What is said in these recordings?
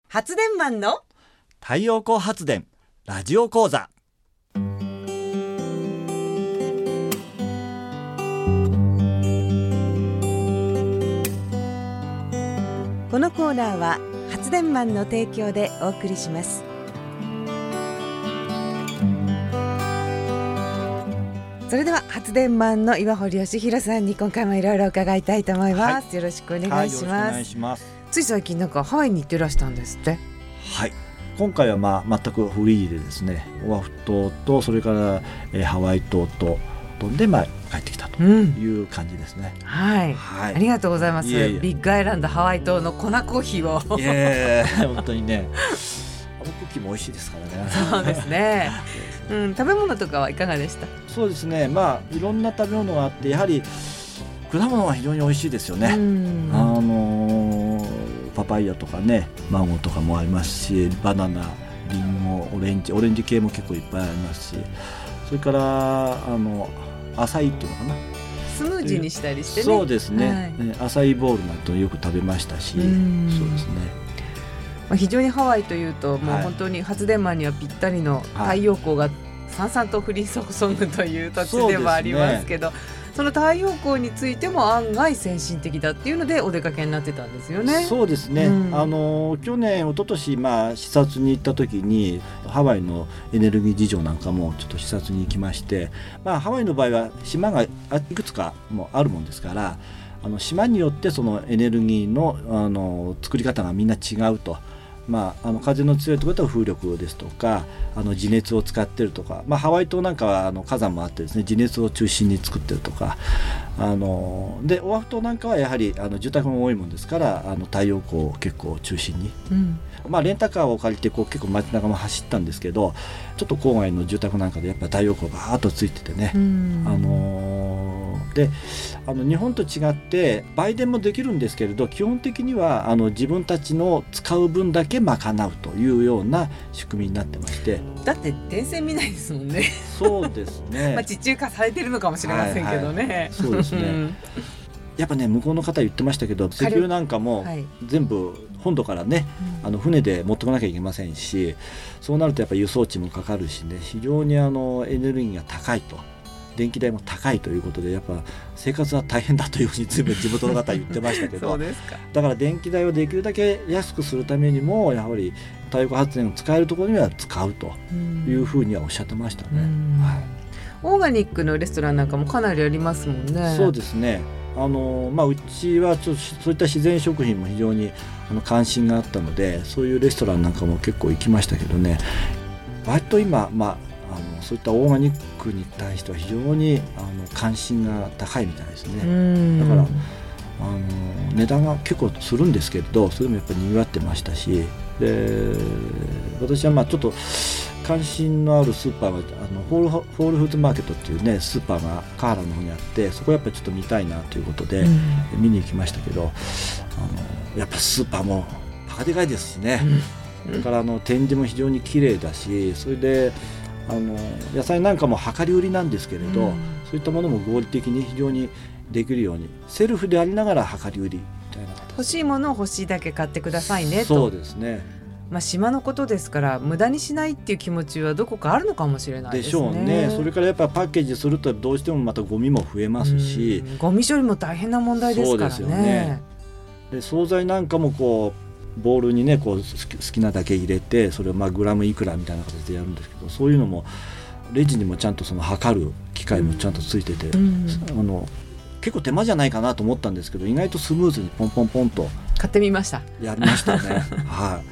発電マンの太陽光発電ラジオ講座。 このコーナーは発電マンの提供でお送りします。それでは発電マンの岩堀義弘さんに今回もいろいろ伺いたいと思います、はい、よろしくお願いします、 よろしくお願いします。 つい最近なんかハワイに行ってらしたんですって。 はい、今回は全くフリーでですね、オアフ島とそれから、ハワイ島と飛んで帰ってきたという感じですね、 はい、ありがとうございます。ビッグアイランドハワイ島の粉コーヒーを本当にねあのクッキーも美味しいですからね。 そうですね食べ物とかはいかがでした？ そうですね、いろんな食べ物があって、やはり果物は非常に美味しいですよね。パパイヤとかね、マンゴーとかもありますし、バナナ、リンゴ、オレンジ系も結構いっぱいありますし、それからアサイっていうのかな、 スムージーにしたりしてね。 そうですね、アサイボールなんてよく食べましたし、そうですね。 非常にハワイというともう本当に発電マンにはぴったりの太陽光がさんさんと降り注ぐという土地でもありますけど、その太陽光についても案外先進的だっていうのでお出かけになってたんですよね。 そうですね、去年一昨年視察に行った時にハワイのエネルギー事情なんかもちょっと視察に行きまして、ハワイの場合は島がいくつかもあるもんですから、島によってそのエネルギーの、作り方がみんな違うと。風の強いところでは風力ですとか地熱を使ってるとか、ハワイ島なんかは火山もあってですね、地熱を中心に作ってるとか、でオアフ島なんかはやはり住宅も多いもんですから太陽光を結構中心に、レンタカーを借りて結構街中も走ったんですけど、ちょっと郊外の住宅なんかでやっぱり太陽光がバーッとついててね、で日本と違って売電もできるんですけれど、基本的には自分たちの使う分だけ賄うというような仕組みになってまして。 だって電線見ないですもんね。 そうですね地中化されてるのかもしれませんけどね、 そうですねやっぱね、向こうの方言ってましたけど、石油なんかも全部本土からね、船で持ってこなきゃいけませんし、そうなるとやっぱ輸送地もかかるしね、非常にエネルギーが高いと、電気代も高いということで、やっぱ生活は大変だというふうに随分地元の方は言ってましたけどそうですか。 だから電気代をできるだけ安くするためにもやはり太陽光発電を使えるところには使うというふうにはおっしゃってましたね。 オーガニックのレストランなんかもかなりありますもんね。 そうですね、うちはそういった自然食品も非常に関心があったので、そういうレストランなんかも結構行きましたけどね、割と今、そういったオーガニックに対しては非常に関心が高いみたいですね。だから値段が結構するんですけれど、それでもやっぱり賑わってましたし、で私はちょっと関心のあるスーパーがホールフーズマーケットっていうねスーパーがカーラの方にあって、そこやっぱりちょっと見たいなということで見に行きましたけど、やっぱスーパーもバカでかいですしね、それから展示も非常に綺麗だし、それで野菜なんかも量り売りなんですけれど、そういったものも合理的に非常にできるようにセルフでありながら量り売りみたいな、 欲しいものを欲しいだけ買ってくださいねと。 そうですね、 島のことですから無駄にしないっていう気持ちはどこかあるのかもしれないですね。 でしょうね。それからやっぱパッケージするとどうしてもまたゴミも増えますし、 ゴミ処理も大変な問題ですからね。 そうですよね。で惣菜なんかもボウルにね好きなだけ入れて、それをグラムいくらみたいな形でやるんですけど、そういうのもレジにもちゃんと測る機械もちゃんとついてて、結構手間じゃないかなと思ったんですけど、意外とスムーズにポンポンポンと買ってみました。 やりましたねはい、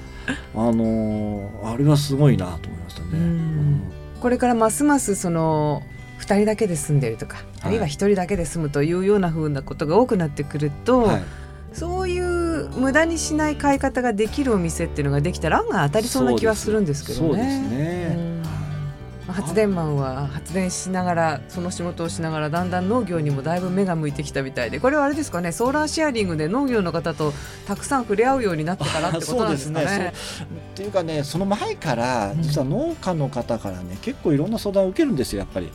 あれはすごいなと思いましたね。 これからますます2人だけで住んでるとか、あるいは1人だけで住むというような風なことが多くなってくると、そういう無駄にしない買い方ができるお店っていうのができたら案外当たりそうな気はするんですけどね。 そうですね、 発電マンは発電しながら、その仕事をしながらだんだん農業にもだいぶ目が向いてきたみたいで、これはあれですかね、ソーラーシェアリングで農業の方とたくさん触れ合うようになってからってことなんですかね。 そうですね。っていうかね、その前から実は農家の方からね、結構いろんな相談を受けるんですよ。やっぱり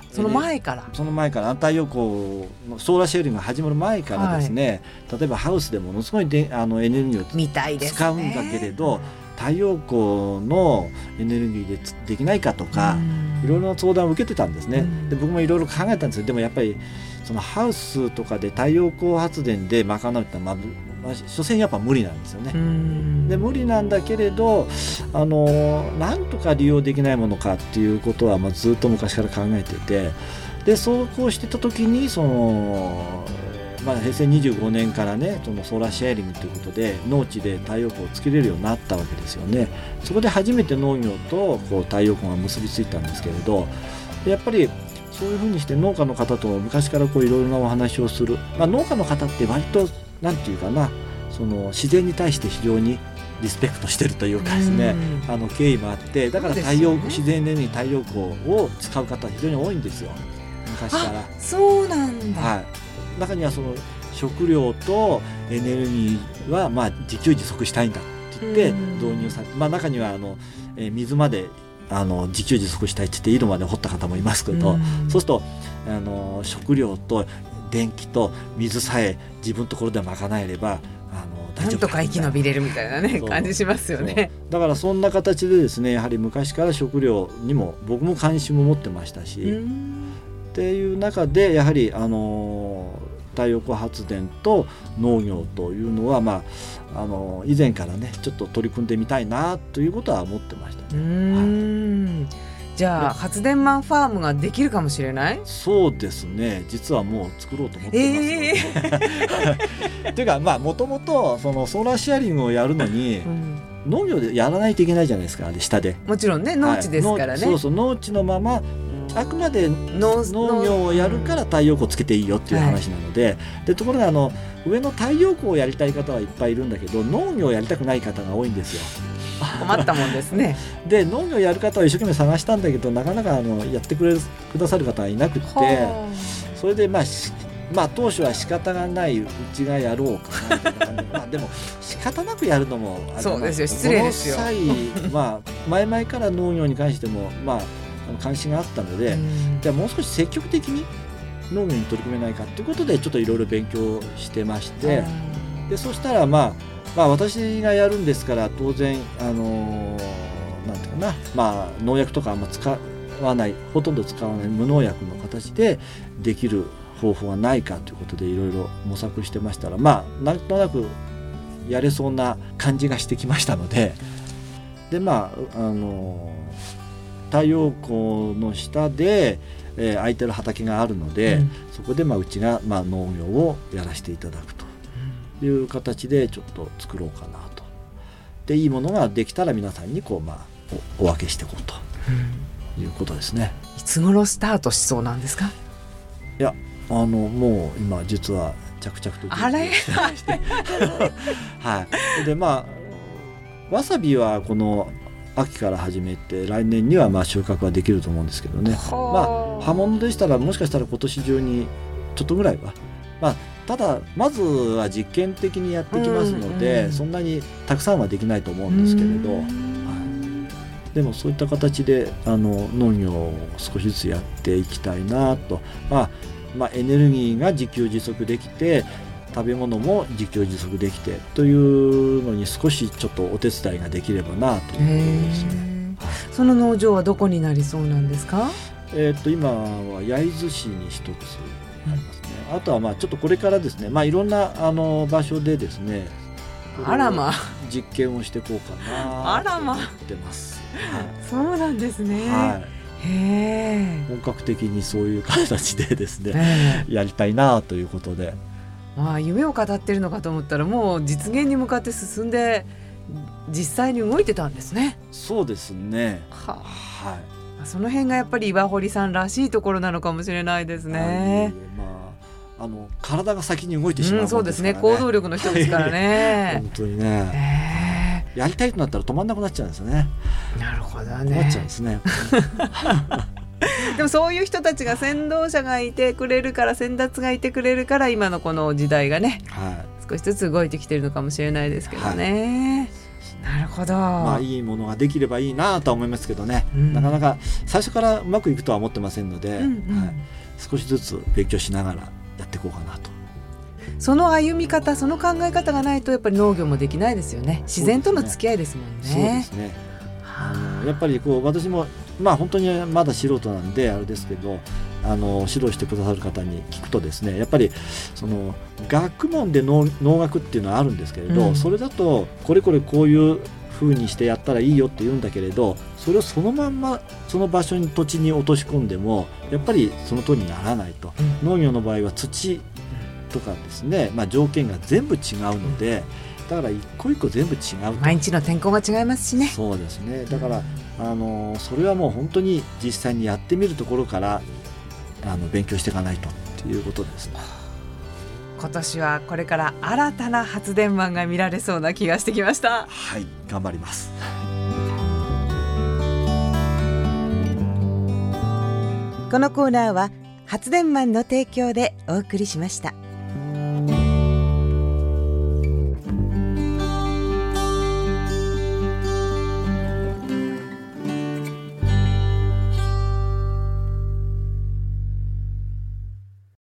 その前から太陽光のソーラーシェアリングが始まる前からですね、例えばハウスでものすごいエネルギーを使うんだけれど、太陽光のエネルギーでできないかとか、いろいろな相談を受けてたんですね。で僕もいろいろ考えたんですよ。でもやっぱりそのハウスとかで太陽光発電で賄うってのは所詮やっぱ無理なんですよね。で無理なんだけれどなんとか利用できないものかっていうことはずっと昔から考えてて、でそうこうしてた時に平成25年からねそのソーラーシェアリングということで農地で太陽光をつけれるようになったわけですよね。そこで初めて農業と太陽光が結びついたんですけれど、やっぱりそういうふうにして農家の方と昔からいろいろなお話をする、農家の方って割となんていうかな、その自然に対して非常にリスペクトしてるというかですね、敬意もあって、だから自然エネルギー太陽光を使う方は非常に多いんですよ、昔から。 そうなんだ、 はい、中にはその食料とエネルギーは自給自足したいんだって言って導入されて、中には水まで自給自足したいって言って井戸まで掘った方もいますけど、そうすると食料と電気と水さえ自分のところで賄えればなんとか生き延びれるみたいなね感じしますよね。 だからそんな形でですね、やはり昔から食料にも僕も関心も持ってましたし、っていう中でやはり太陽光発電と農業というのは以前からねちょっと取り組んでみたいなということは思ってましたね。 じゃあ発電マンファームができるかもしれない？ そうですね、実はもう作ろうと思ってますので、というかもともとそのソーラーシェアリングをやるのに、農業でやらないといけないじゃないですか、下で。もちろんね、農地ですからね、 そう農地のままあくまで農業をやるから太陽光つけていいよっていう話なので、ところが上の太陽光をやりたい方はいっぱいいるんだけど、農業をやりたくない方が多いんですよ。 困ったもんですね。 で農業やる方は一生懸命探したんだけど、なかなかやってくださる方はいなくて、それで当初は仕方がない、うちがやろうかなでも仕方なくやるのもそうですよ、失礼ですよ。 前々から農業に関しても関心があったので、じゃあもう少し積極的に農業に取り組めないかということでちょっといろいろ勉強してまして、でそしたら私がやるんですから当然なんていうかな、農薬とかあんま使わない、ほとんど使わない無農薬の形でできる方法はないかということでいろいろ模索してましたら、なんとなくやれそうな感じがしてきましたので、で太陽光の下で、空いてる畑があるので、そこでうちが農業をやらせていただくという形でちょっと作ろうかなと。でいいものができたら皆さんにお分けしていこうということですね。 いつ頃スタートしそうなんですか？ いやもう今実は着々と準備をしてましてはい。でわさびはこの秋から始めて来年には収穫はできると思うんですけどね。葉物でしたらもしかしたら今年中にちょっとぐらいはただまずは実験的にやってきますので、そんなにたくさんはできないと思うんですけれど、でもそういった形で農業を少しずつやっていきたいなと。エネルギーが自給自足できて食べ物も自給自足できてというのに少しちょっとお手伝いができればなということですね。 その農場はどこになりそうなんですか？ 今は焼津市に一つありますね。あとはちょっとこれからですね、いろんな場所でですね、実験をしていこうかなと思ってます。 そうなんですね。 本格的にそういう形でですね、やりたいなということで、 夢を語ってるのかと思ったらもう実現に向かって進んで実際に動いてたんですね。 そうですね。 その辺がやっぱり岩堀さんらしいところなのかもしれないですね。 体が先に動いてしまうもんですからね。そうですね、 行動力の人ですからね本当にね、やりたいとなったら止まんなくなっちゃうんですよね。 なるほどね。 困っちゃうんですねでもそういう人たちが先導者がいてくれるから、先達がいてくれるから今のこの時代がね、少しずつ動いてきてるのかもしれないですけどね。 なるほど、 いいものができればいいなとは思いますけどね、なかなか最初からうまくいくとは思ってませんので、少しずつ勉強しながらやっていこうかなと。 その歩み方、その考え方がないとやっぱり農業もできないですよね。自然との付き合いですもんね。 そうですね。やっぱり私も本当にまだ素人なんであれですけど、指導してくださる方に聞くとですね、やっぱりその学問で農学っていうのはあるんですけれど、それだとこれこういう風にしてやったらいいよって言うんだけれど、それをそのまんまその場所に土地に落とし込んでもやっぱりその通りにならないと、農業の場合は土とかですね、条件が全部違うので、だから一個一個全部違うと。 毎日の天候が違いますしね。 そうですね。だからそれはもう本当に実際にやってみるところから勉強していかないということですね。 今年はこれから新たな発電マンが見られそうな気がしてきました。 はい、頑張ります。 このコーナーは発電マンの提供でお送りしました。